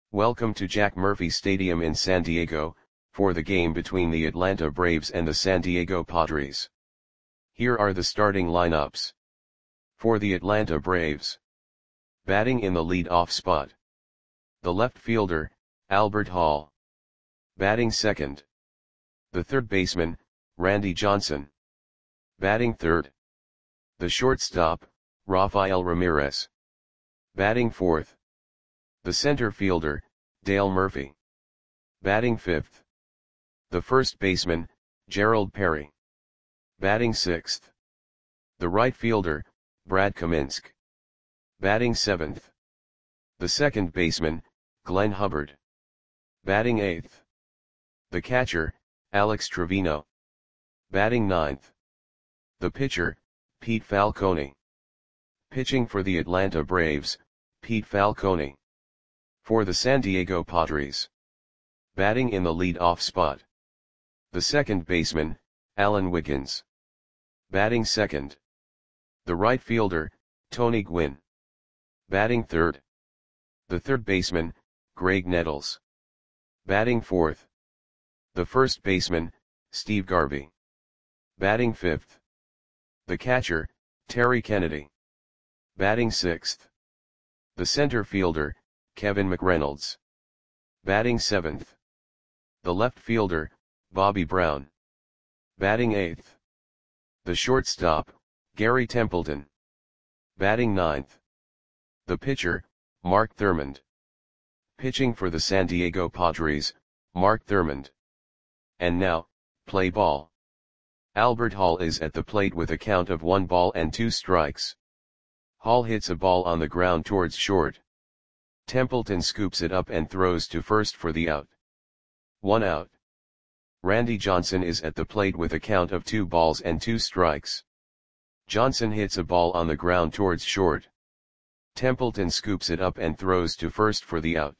Welcome to Jack Murphy Stadium in San Diego, for the game between the Atlanta Braves and the San Diego Padres. Here are the starting lineups. For the Atlanta Braves. Batting in the lead-off spot. The left fielder, Albert Hall. Batting second. The third baseman, Randy Johnson. Batting third. The shortstop, Rafael Ramirez. Batting fourth. The center fielder, Dale Murphy. Batting fifth. The first baseman, Gerald Perry. Batting sixth. The right fielder, Brad Kaminsky. Batting seventh. The second baseman, Glenn Hubbard. Batting eighth. The catcher, Alex Trevino. Batting ninth. The pitcher, Pete Falcone. Pitching for the Atlanta Braves, Pete Falcone. For the San Diego Padres. Batting in the lead-off spot. The second baseman, Alan Wiggins. Batting second. The right fielder, Tony Gwynn. Batting third. The third baseman, Greg Nettles. Batting fourth. The first baseman, Steve Garvey. Batting fifth. The catcher, Terry Kennedy. Batting sixth. The center fielder, Kevin McReynolds. Batting seventh. The left fielder, Bobby Brown. Batting eighth. The shortstop, Gary Templeton. Batting ninth. The pitcher, Mark Thurmond. Pitching for the San Diego Padres, Mark Thurmond. And now, play ball. Albert Hall is at the plate with a count of 1-2 strikes. Hall hits a ball on the ground towards short. Templeton scoops it up and throws to first for the out. 1 out. Randy Johnson is at the plate with a count of 2-2 strikes. Johnson hits a ball on the ground towards short. Templeton scoops it up and throws to first for the out.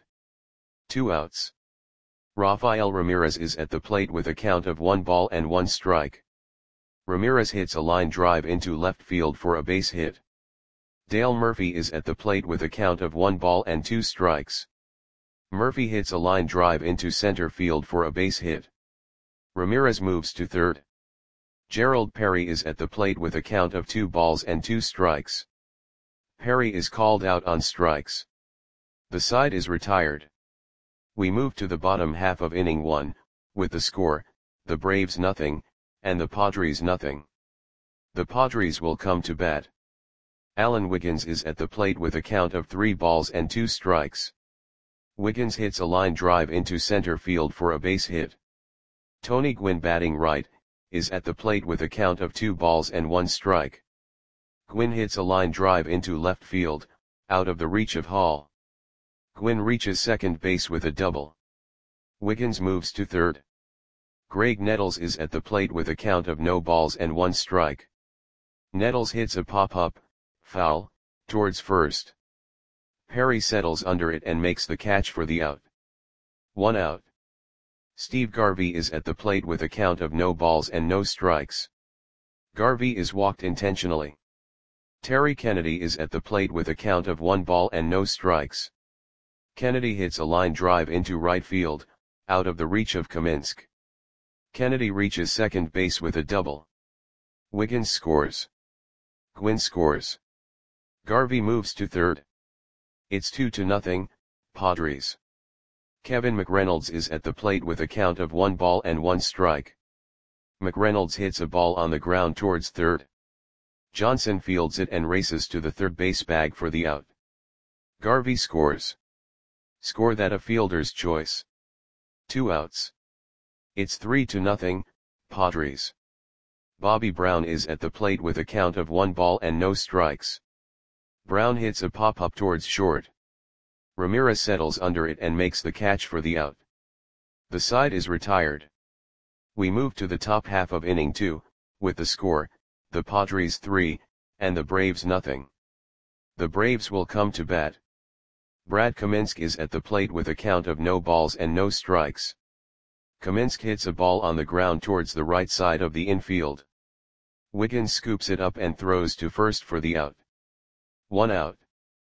2 outs. Rafael Ramirez is at the plate with a count of 1-1 strike. Ramirez hits a line drive into left field for a base hit. Dale Murphy is at the plate with a count of 1-2 strikes. Murphy hits a line drive into center field for a base hit. Ramirez moves to third. Gerald Perry is at the plate with a count of 2-2 strikes. Perry is called out on strikes. The side is retired. We move to the bottom half of inning 1, with the score, the Braves 0, and the Padres 0. The Padres will come to bat. Alan Wiggins is at the plate with a count of 3-2 strikes. Wiggins hits a line drive into center field for a base hit. Tony Gwynn, batting right, is at the plate with a count of 2-1 strike. Gwynn hits a line drive into left field, out of the reach of Hall. Gwynn reaches second base with a double. Wiggins moves to third. Greg Nettles is at the plate with a count of 0-1 strike. Nettles hits a pop-up, foul, towards first. Perry settles under it and makes the catch for the out. 1 out. Steve Garvey is at the plate with a count of 0 strikes. Garvey is walked intentionally. Terry Kennedy is at the plate with a count of 1-0 strikes. Kennedy hits a line drive into right field, out of the reach of Kaminsky. Kennedy reaches second base with a double. Wiggins scores. Gwynn scores. Garvey moves to third. It's 2-0, Padres. Kevin McReynolds is at the plate with a count of 1-1 strike. McReynolds hits a ball on the ground towards third. Johnson fields it and races to the third base bag for the out. Garvey scores. Score that a fielder's choice. 2 outs. It's 3-0, Padres. Bobby Brown is at the plate with a count of 1-0 strikes. Brown hits a pop-up towards short. Ramirez settles under it and makes the catch for the out. The side is retired. We move to the top half of inning 2, with the score, the Padres 3, and the Braves 0. The Braves will come to bat. Brad Kaminsky is at the plate with a count of 0 strikes. Kaminsky hits a ball on the ground towards the right side of the infield. Wiggins scoops it up and throws to first for the out. 1 out.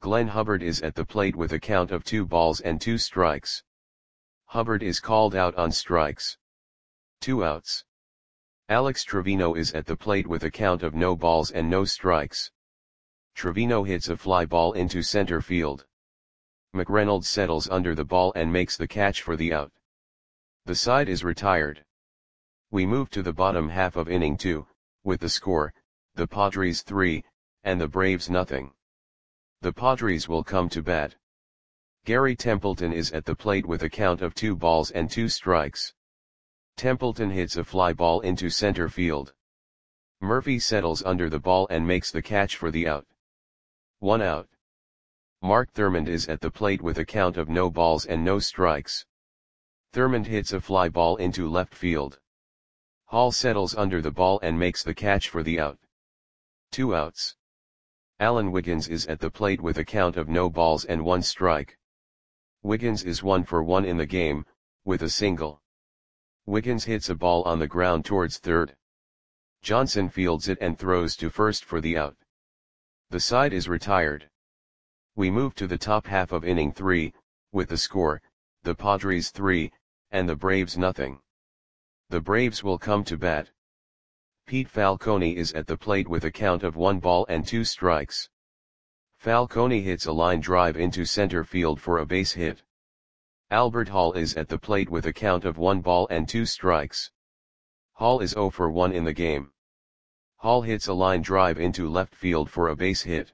Glenn Hubbard is at the plate with a count of 2 balls and 2 strikes. Hubbard is called out on strikes. 2 outs. Alex Trevino is at the plate with a count of no balls and no strikes. Trevino hits a fly ball into center field. McReynolds settles under the ball and makes the catch for the out. The side is retired. We move to the bottom half of inning 2, with the score, the Padres 3, and the Braves nothing. The Padres will come to bat. Gary Templeton is at the plate with a count of 2 balls and 2 strikes. Templeton hits a fly ball into center field. Murphy settles under the ball and makes the catch for the out. 1 out. Mark Thurmond is at the plate with a count of no balls and no strikes. Thurmond hits a fly ball into left field. Hall settles under the ball and makes the catch for the out. 2 outs. Alan Wiggins is at the plate with a count of no balls and 1 strike. Wiggins is 1 for 1 in the game, with a single. Wiggins hits a ball on the ground towards third. Johnson fields it and throws to first for the out. The side is retired. We move to the top half of inning 3, with the score, the Padres 3, and the Braves nothing. The Braves will come to bat. Pete Falcone is at the plate with a count of 1 ball and 2 strikes. Falcone hits a line drive into center field for a base hit. Albert Hall is at the plate with a count of 1 ball and 2 strikes. Hall is 0 for 1 in the game. Hall hits a line drive into left field for a base hit.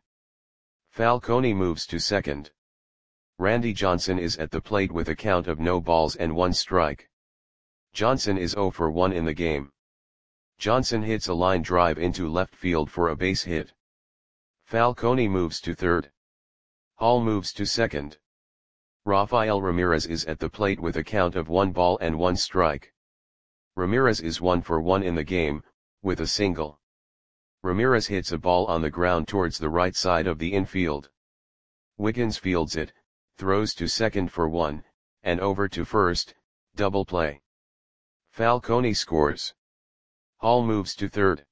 Falcone moves to second. Randy Johnson is at the plate with a count of no balls and 1 strike. Johnson is 0 for 1 in the game. Johnson hits a line drive into left field for a base hit. Falcone moves to third. Hall moves to second. Rafael Ramirez is at the plate with a count of 1 ball and 1 strike. Ramirez is 1 for 1 in the game, with a single. Ramirez hits a ball on the ground towards the right side of the infield. Wiggins fields it, throws to second for 1, and over to first, double play. Falcone scores. Hall moves to third.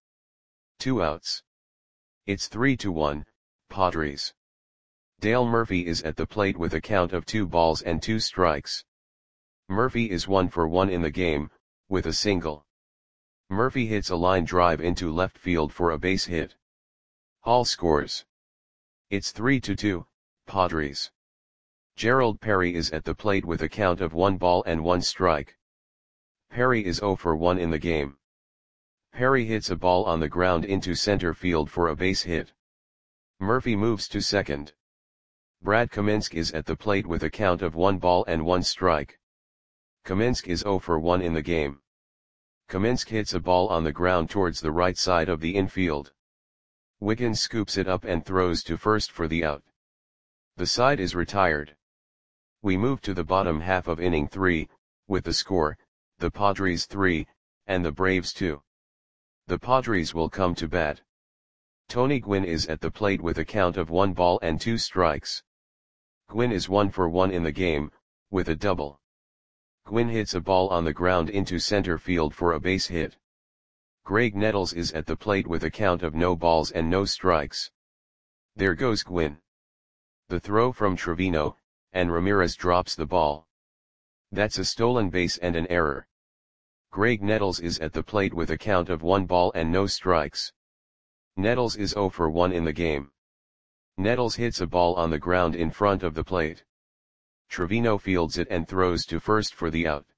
2 outs. It's 3-1, Padres. Dale Murphy is at the plate with a count of 2 balls and 2 strikes. Murphy is 1 for 1 in the game, with a single. Murphy hits a line drive into left field for a base hit. Hall scores. It's 3-2, Padres. Gerald Perry is at the plate with a count of 1 ball and 1 strike. Perry is 0 for 1 in the game. Perry hits a ball on the ground into center field for a base hit. Murphy moves to second. Brad Kaminsky is at the plate with a count of 1 ball and 1 strike. Kaminsky is 0 for 1 in the game. Kaminsky hits a ball on the ground towards the right side of the infield. Wiggins scoops it up and throws to first for the out. The side is retired. We move to the bottom half of inning 3, with the score, the Padres 3, and the Braves 2. The Padres will come to bat. Tony Gwynn is at the plate with a count of 1 ball and 2 strikes. Gwynn is 1 for 1 in the game, with a double. Gwynn hits a ball on the ground into center field for a base hit. Greg Nettles is at the plate with a count of no balls and no strikes. There goes Gwynn. The throw from Trevino, and Ramirez drops the ball. That's a stolen base and an error. Greg Nettles is at the plate with a count of 1 ball and no strikes. Nettles is 0 for 1 in the game. Nettles hits a ball on the ground in front of the plate. Trevino fields it and throws to first for the out.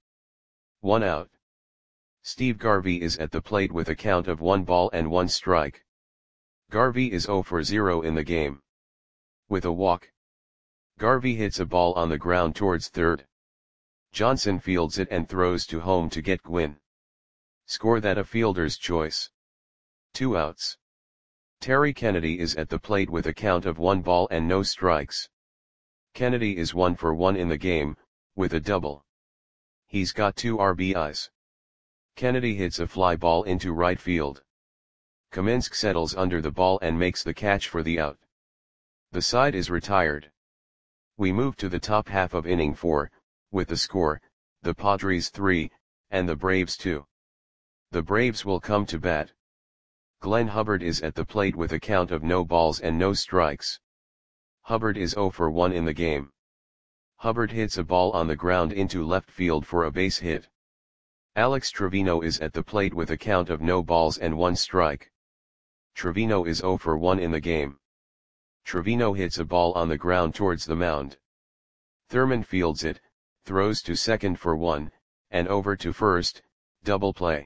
1 out. Steve Garvey is at the plate with a count of 1 ball and 1 strike. Garvey is 0 for 0 in the game. With a walk. Garvey hits a ball on the ground towards third. Johnson fields it and throws to home to get Gwynn. Score that a fielder's choice. 2 outs. Terry Kennedy is at the plate with a count of 1 ball and no strikes. Kennedy is 1 for 1 in the game, with a double. He's got 2 RBIs. Kennedy hits a fly ball into right field. Kaminsky settles under the ball and makes the catch for the out. The side is retired. We move to the top half of inning 4, with the score, the Padres 3, and the Braves 2. The Braves will come to bat. Glenn Hubbard is at the plate with a count of no balls and no strikes. Hubbard is 0 for 1 in the game. Hubbard hits a ball on the ground into left field for a base hit. Alex Trevino is at the plate with a count of no balls and 1 strike. Trevino is 0 for 1 in the game. Trevino hits a ball on the ground towards the mound. Thurman fields it, throws to second for 1, and over to first, double play.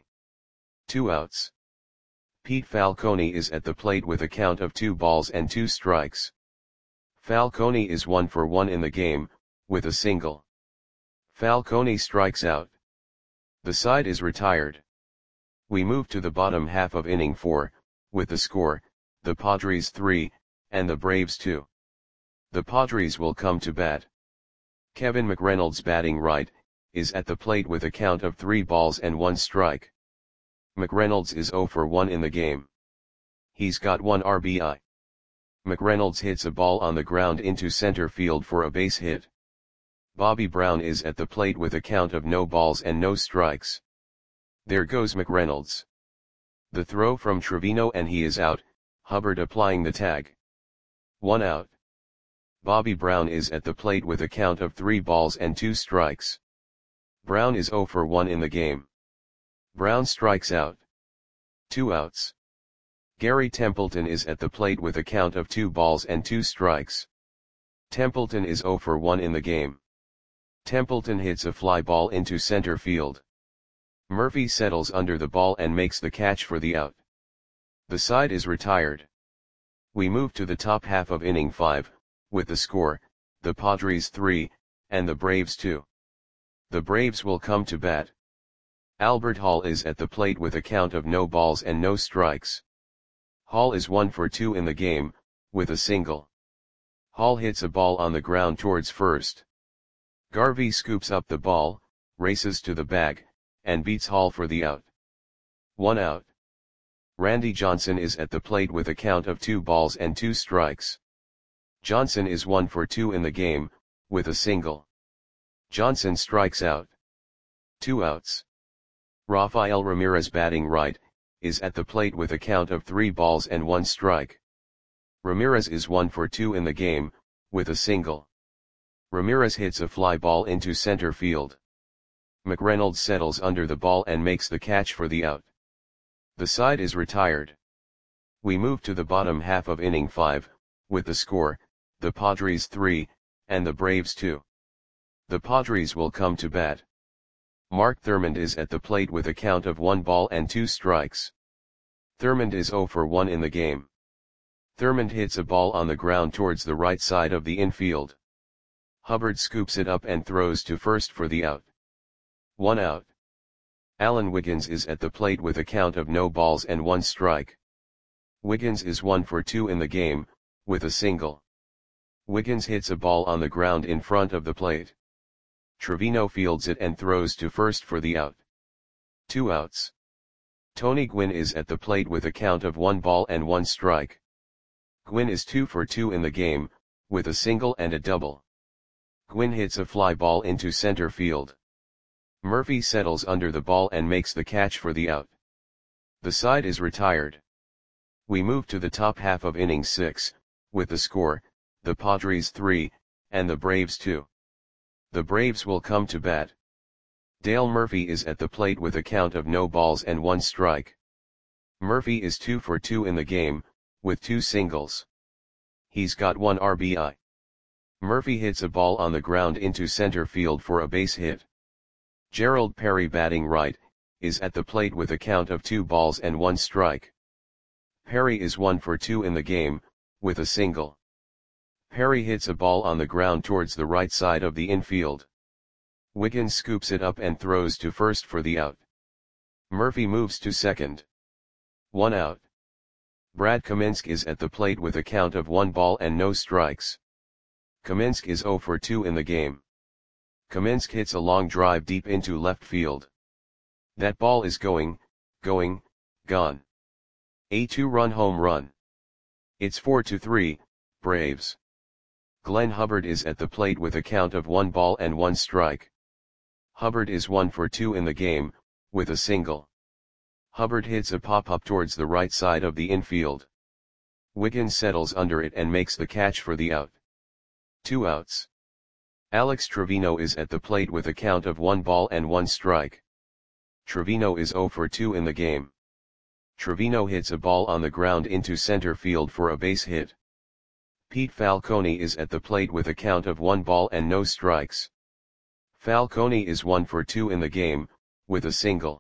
2 outs. Pete Falcone is at the plate with a count of 2 balls and 2 strikes. Falcone is 1 for 1 in the game, with a single. Falcone strikes out. The side is retired. We move to the bottom half of inning 4, with the score, the Padres 3, and the Braves 2. The Padres will come to bat. Kevin McReynolds, batting right, is at the plate with a count of 3 balls and 1 strike. McReynolds is 0 for 1 in the game. He's got 1 RBI. McReynolds hits a ball on the ground into center field for a base hit. Bobby Brown is at the plate with a count of no balls and no strikes. There goes McReynolds. The throw from Trevino and he is out, Hubbard applying the tag. 1 out. Bobby Brown is at the plate with a count of 3 balls and 2 strikes. Brown is 0 for 1 in the game. Brown strikes out. 2 outs. Gary Templeton is at the plate with a count of 2 balls and 2 strikes. Templeton is 0 for 1 in the game. Templeton hits a fly ball into center field. Murphy settles under the ball and makes the catch for the out. The side is retired. We move to the top half of inning 5, with the score, the Padres 3, and the Braves 2. The Braves will come to bat. Albert Hall is at the plate with a count of no balls and no strikes. Hall is 1 for 2 in the game, with a single. Hall hits a ball on the ground towards first. Garvey scoops up the ball, races to the bag, and beats Hall for the out. 1 out. Randy Johnson is at the plate with a count of 2 balls and 2 strikes. Johnson is 1 for 2 in the game, with a single. Johnson strikes out. 2 outs. Rafael Ramirez, batting right, is at the plate with a count of 3 balls and 1 strike. Ramirez is 1 for 2 in the game, with a single. Ramirez hits a fly ball into center field. McReynolds settles under the ball and makes the catch for the out. The side is retired. We move to the bottom half of inning 5, with the score, the Padres 3, and the Braves 2. The Padres will come to bat. Mark Thurmond is at the plate with a count of 1 ball and 2 strikes. Thurmond is 0 for 1 in the game. Thurmond hits a ball on the ground towards the right side of the infield. Hubbard scoops it up and throws to first for the out. 1 out. Alan Wiggins is at the plate with a count of no balls and 1 strike. Wiggins is 1 for 2 in the game, with a single. Wiggins hits a ball on the ground in front of the plate. Trevino fields it and throws to first for the out. 2 outs. Tony Gwynn is at the plate with a count of 1 ball and 1 strike. Gwynn is 2 for 2 in the game, with a single and a double. Gwynn hits a fly ball into center field. Murphy settles under the ball and makes the catch for the out. The side is retired. We move to the top half of inning 6, with the score, the Padres 3, and the Braves 2. The Braves will come to bat. Dale Murphy is at the plate with a count of no balls and 1 strike. Murphy is 2 for 2 in the game, with 2 singles. He's got 1 RBI. Murphy hits a ball on the ground into center field for a base hit. Gerald Perry, batting right, is at the plate with a count of 2 balls and 1 strike. Perry is 1 for 2 in the game, with a single. Perry hits a ball on the ground towards the right side of the infield. Wiggins scoops it up and throws to first for the out. Murphy moves to second. 1 out. Brad Kaminsky is at the plate with a count of 1 ball and no strikes. Kaminsky is 0 for 2 in the game. Kaminsky hits a long drive deep into left field. That ball is gone. A 2-run home run. It's 4-3, Braves. Glenn Hubbard is at the plate with a count of 1 ball and 1 strike. Hubbard is 1 for 2 in the game, with a single. Hubbard hits a pop-up towards the right side of the infield. Wiggins settles under it and makes the catch for the out. 2 outs. Alex Trevino is at the plate with a count of 1 ball and 1 strike. Trevino is 0 for 2 in the game. Trevino hits a ball on the ground into center field for a base hit. Pete Falcone is at the plate with a count of 1 ball and no strikes. Falcone is 1 for 2 in the game, with a single.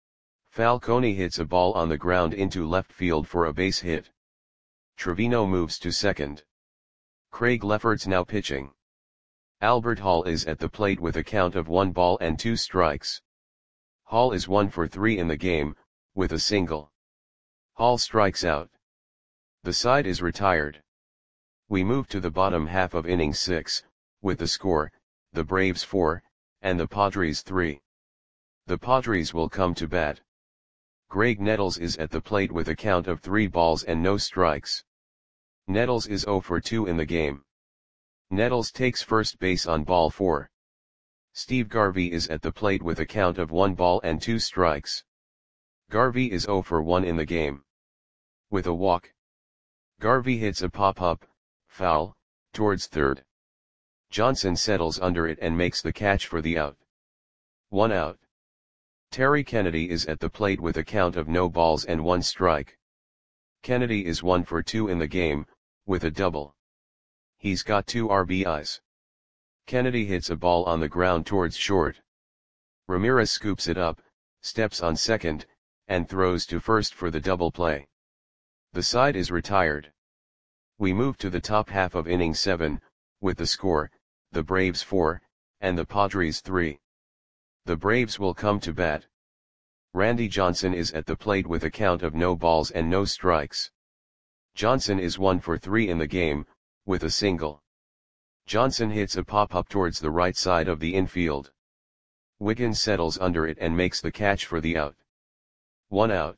Falcone hits a ball on the ground into left field for a base hit. Trevino moves to second. Craig Lefferts now pitching. Albert Hall is at the plate with a count of 1 ball and 2 strikes. Hall is 1 for 3 in the game, with a single. Hall strikes out. The side is retired. We move to the bottom half of inning 6, with the score, the Braves 4, and the Padres 3. The Padres will come to bat. Greg Nettles is at the plate with a count of 3 balls and no strikes. Nettles is 0 for 2 in the game. Nettles takes first base on ball 4. Steve Garvey is at the plate with a count of 1 ball and 2 strikes. Garvey is 0 for 1 in the game. With a walk. Garvey hits a pop-up, foul, towards third. Johnson settles under it and makes the catch for the out. 1 out. Terry Kennedy is at the plate with a count of no balls and 1 strike. Kennedy is 1 for 2 in the game, with a double. He's got 2 RBIs. Kennedy hits a ball on the ground towards short. Ramirez scoops it up, steps on second, and throws to first for the double play. The side is retired. We move to the top half of inning 7, with the score, the Braves 4, and the Padres 3. The Braves will come to bat. Randy Johnson is at the plate with a count of no balls and no strikes. Johnson is 1 for 3 in the game, with a single. Johnson hits a pop-up towards the right side of the infield. Wiggins settles under it and makes the catch for the out. 1 out.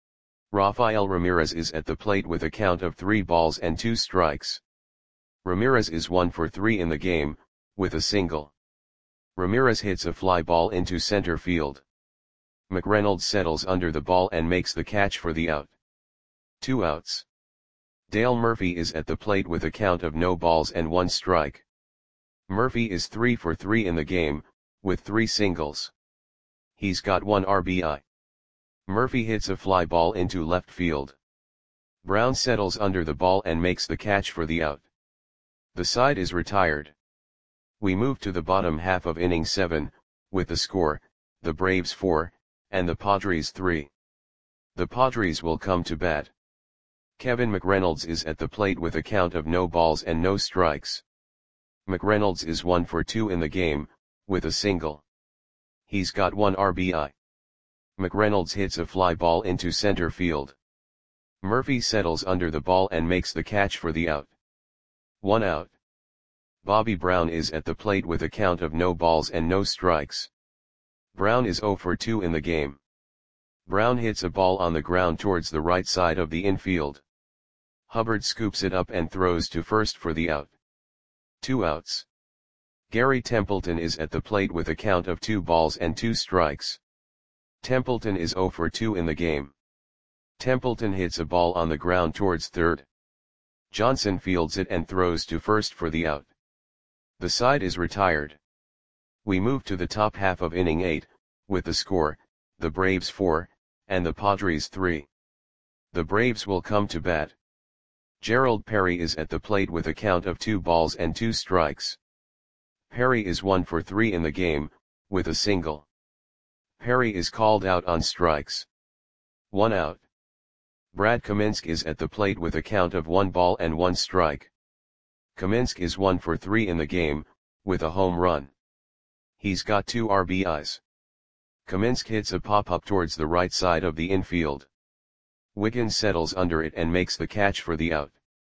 Rafael Ramirez is at the plate with a count of 3 balls and 2 strikes. Ramirez is 1 for 3 in the game, with a single. Ramirez hits a fly ball into center field. McReynolds settles under the ball and makes the catch for the out. 2 outs. Dale Murphy is at the plate with a count of no balls and 1 strike. Murphy is 3 for 3 in the game, with 3 singles. He's got 1 RBI. Murphy hits a fly ball into left field. Brown settles under the ball and makes the catch for the out. The side is retired. We move to the bottom half of inning 7, with the score, the Braves 4, and the Padres 3. The Padres will come to bat. Kevin McReynolds is at the plate with a count of no balls and no strikes. McReynolds is 1 for 2 in the game, with a single. He's got 1 RBI. McReynolds hits a fly ball into center field. Murphy settles under the ball and makes the catch for the out. 1 out. Bobby Brown is at the plate with a count of no balls and no strikes. Brown is 0 for 2 in the game. Brown hits a ball on the ground towards the right side of the infield. Hubbard scoops it up and throws to first for the out. 2 outs. Gary Templeton is at the plate with a count of 2 balls and 2 strikes. Templeton is 0 for 2 in the game. Templeton hits a ball on the ground towards third. Johnson fields it and throws to first for the out. The side is retired. We move to the top half of inning 8, with the score, the Braves 4, and the Padres 3. The Braves will come to bat. Gerald Perry is at the plate with a count of 2 balls and 2 strikes. Perry is 1 for 3 in the game, with a single. Perry is called out on strikes. 1 out. Brad Kaminsky is at the plate with a count of 1 ball and 1 strike. Kaminsky is 1 for 3 in the game, with a home run. He's got 2 RBIs. Kaminsky hits a pop-up towards the right side of the infield. Wiggins settles under it and makes the catch for the out.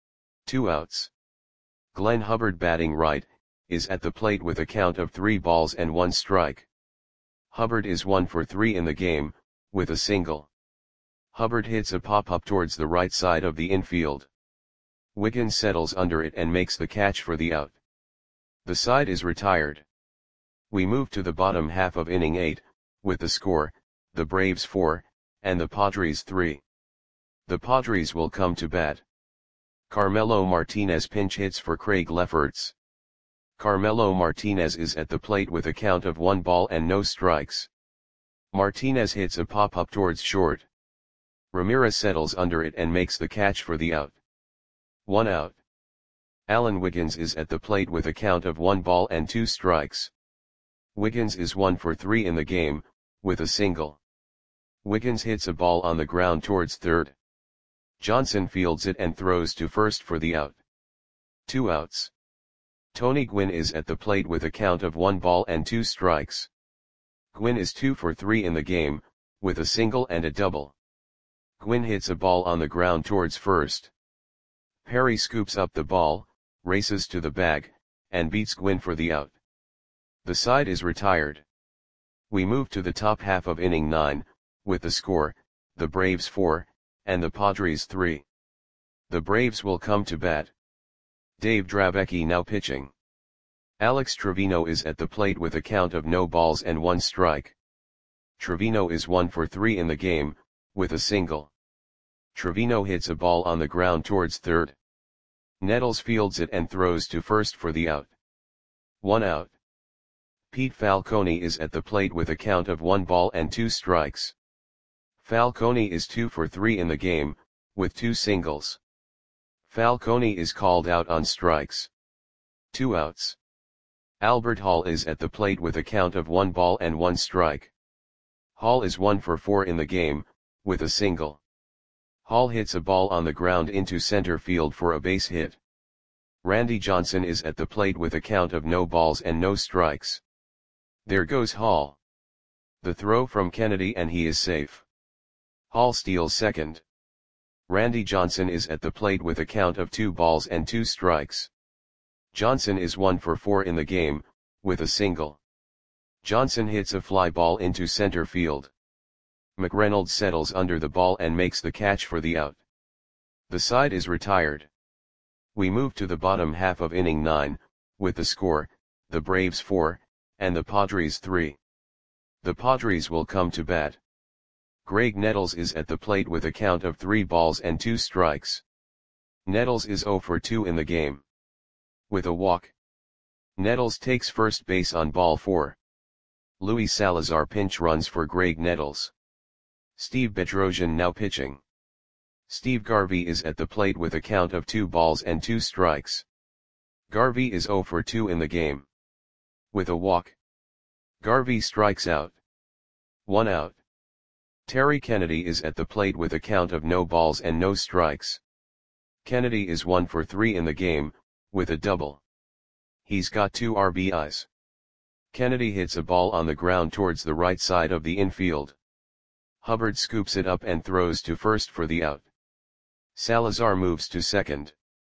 2 outs. Glenn Hubbard, batting right, is at the plate with a count of 3 balls and 1 strike. Hubbard is 1 for 3 in the game, with a single. Hubbard hits a pop-up towards the right side of the infield. Wiggins settles under it and makes the catch for the out. The side is retired. We move to the bottom half of inning 8, with the score, the Braves 4, and the Padres 3. The Padres will come to bat. Carmelo Martinez pinch hits for Craig Lefferts. Carmelo Martinez is at the plate with a count of 1 ball and no strikes. Martinez hits a pop-up towards short. Ramirez settles under it and makes the catch for the out. 1 out. Alan Wiggins is at the plate with a count of 1 ball and 2 strikes. Wiggins is 1 for 3 in the game, with a single. Wiggins hits a ball on the ground towards third. Johnson fields it and throws to first for the out. 2 outs. Tony Gwynn is at the plate with a count of 1 ball and 2 strikes. Gwynn is 2 for 3 in the game, with a single and a double. Gwynn hits a ball on the ground towards first. Perry scoops up the ball, races to the bag, and beats Gwynn for the out. The side is retired. We move to the top half of inning 9, with the score, the Braves 4, and the Padres 3. The Braves will come to bat. Dave Dravecky now pitching. Alex Trevino is at the plate with a count of no balls and 1 strike. Trevino is 1 for 3 in the game, with a single. Trevino hits a ball on the ground towards third. Nettles fields it and throws to first for the out. 1 out. Pete Falcone is at the plate with a count of 1 ball and 2 strikes. Falcone is 2 for 3 in the game, with 2 singles. Falcone is called out on strikes. 2 outs. Albert Hall is at the plate with a count of 1 ball and 1 strike. Hall is 1 for 4 in the game, with a single. Hall hits a ball on the ground into center field for a base hit. Randy Johnson is at the plate with a count of no balls and no strikes. There goes Hall. The throw from Kennedy and he is safe. Hall steals second. Randy Johnson is at the plate with a count of 2 balls and 2 strikes. Johnson is 1 for 4 in the game, with a single. Johnson hits a fly ball into center field. McReynolds settles under the ball and makes the catch for the out. The side is retired. We move to the bottom half of inning 9, with the score, the Braves 4, and the Padres 3. The Padres will come to bat. Greg Nettles is at the plate with a count of 3 balls and 2 strikes. Nettles is 0 for 2 in the game. With a walk. Nettles takes first base on ball 4. Luis Salazar pinch runs for Greg Nettles. Steve Bedrosian now pitching. Steve Garvey is at the plate with a count of 2 balls and 2 strikes. Garvey is 0 for 2 in the game. With a walk. Garvey strikes out. 1 out. Terry Kennedy is at the plate with a count of no balls and no strikes. Kennedy is 1 for 3 in the game, with a double. He's got 2 RBIs. Kennedy hits a ball on the ground towards the right side of the infield. Hubbard scoops it up and throws to first for the out. Salazar moves to second.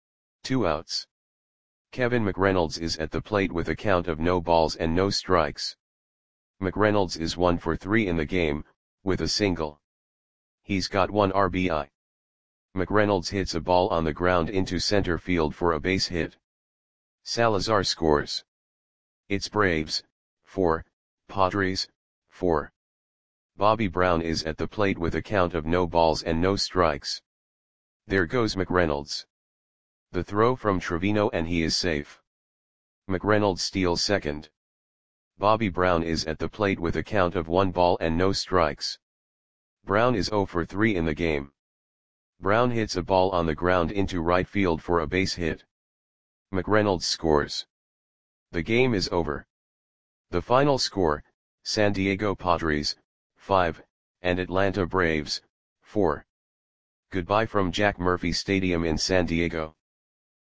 2 outs. Kevin McReynolds is at the plate with a count of no balls and no strikes. McReynolds is 1 for 3 in the game, with a single. He's got 1 RBI. McReynolds hits a ball on the ground into center field for a base hit. Salazar scores. It's Braves 4, Padres 4. Bobby Brown is at the plate with a count of no balls and no strikes. There goes McReynolds. The throw from Trevino and he is safe. McReynolds steals second. Bobby Brown is at the plate with a count of 1 ball and no strikes. Brown is 0 for 3 in the game. Brown hits a ball on the ground into right field for a base hit. McReynolds scores. The game is over. The final score, San Diego Padres 5, and Atlanta Braves 4. Goodbye from Jack Murphy Stadium in San Diego.